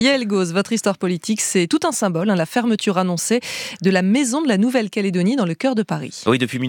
Yael Gauze, votre histoire politique, c'est tout un symbole, la fermeture annoncée de la maison de la Nouvelle-Calédonie dans le cœur de Paris. Oui, depuis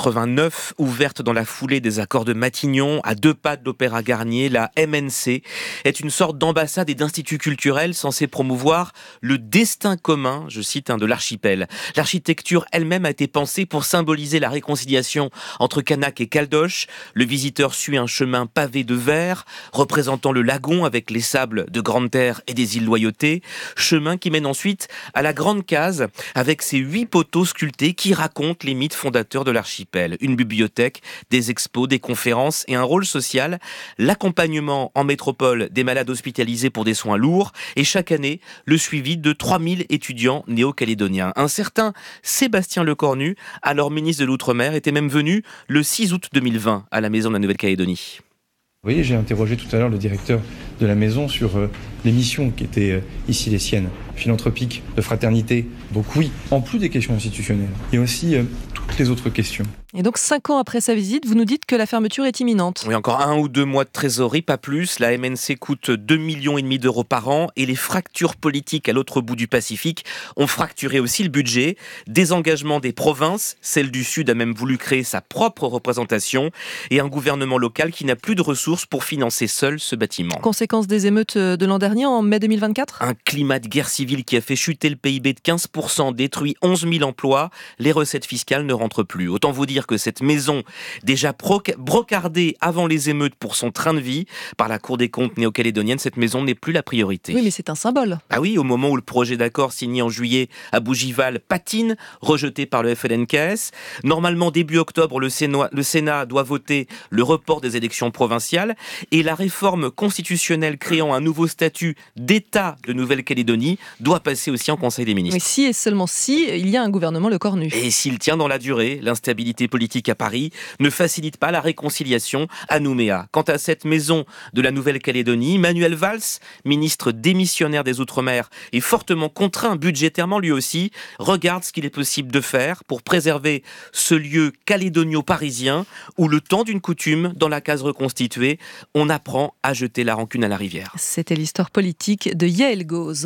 1989, ouverte dans la foulée des accords de Matignon, à 2 pas de l'Opéra Garnier, la MNC est une sorte d'ambassade et d'institut culturel censé promouvoir le destin commun, je cite, de l'archipel. L'architecture elle-même a été pensée pour symboliser la réconciliation entre Kanak et Caldoche. Le visiteur suit un chemin pavé de verre, représentant le lagon avec les sables de Grande Terre et des îles Loyauté, chemin qui mène ensuite à la Grande Case avec ses 8 poteaux sculptés qui racontent les mythes fondateurs de l'archipel. Une bibliothèque, des expos, des conférences et un rôle social, l'accompagnement en métropole des malades hospitalisés pour des soins lourds et chaque année le suivi de 3000 étudiants néo-calédoniens. Un certain Sébastien Lecornu, alors ministre de l'Outre-mer, était même venu le 6 août 2020 à la maison de la Nouvelle-Calédonie. Vous voyez, j'ai interrogé tout à l'heure le directeur de la maison sur les missions qui étaient ici les siennes, philanthropiques, de fraternité, donc oui, en plus des questions institutionnelles, il y a aussi toutes les autres questions. Et donc 5 ans après sa visite, vous nous dites que la fermeture est imminente. Oui, encore 1 ou 2 mois de trésorerie, pas plus. La MNC coûte 2,5 millions d'euros par an et les fractures politiques à l'autre bout du Pacifique ont fracturé aussi le budget. Désengagement des provinces, celle du Sud a même voulu créer sa propre représentation et un gouvernement local qui n'a plus de ressources pour financer seul ce bâtiment. Conséquence des émeutes de l'an dernier, en mai 2024 ? Un climat de guerre civile qui a fait chuter le PIB de 15%, détruit 11 000 emplois, les recettes fiscales ne rentrent plus. Autant vous dire que cette maison, déjà brocardée avant les émeutes pour son train de vie par la Cour des comptes néo-calédonienne, cette maison n'est plus la priorité. Oui, mais c'est un symbole. Ah oui, au moment où le projet d'accord signé en juillet à Bougival patine, rejeté par le FLNKS. Normalement, début octobre, le Sénat doit voter le report des élections provinciales et la réforme constitutionnelle créant un nouveau statut d'État de Nouvelle-Calédonie doit passer aussi en Conseil des ministres. Mais si et seulement si, il y a un gouvernement Lecornu. Et s'il tient dans la durée, l'instabilité politique à Paris ne facilite pas la réconciliation à Nouméa. Quant à cette maison de la Nouvelle-Calédonie, Manuel Valls, ministre démissionnaire des Outre-mer et fortement contraint budgétairement lui aussi, regarde ce qu'il est possible de faire pour préserver ce lieu calédonio-parisien où le temps d'une coutume, dans la case reconstituée, on apprend à jeter la rancune à la rivière. C'était l'histoire politique de Yael Gauze.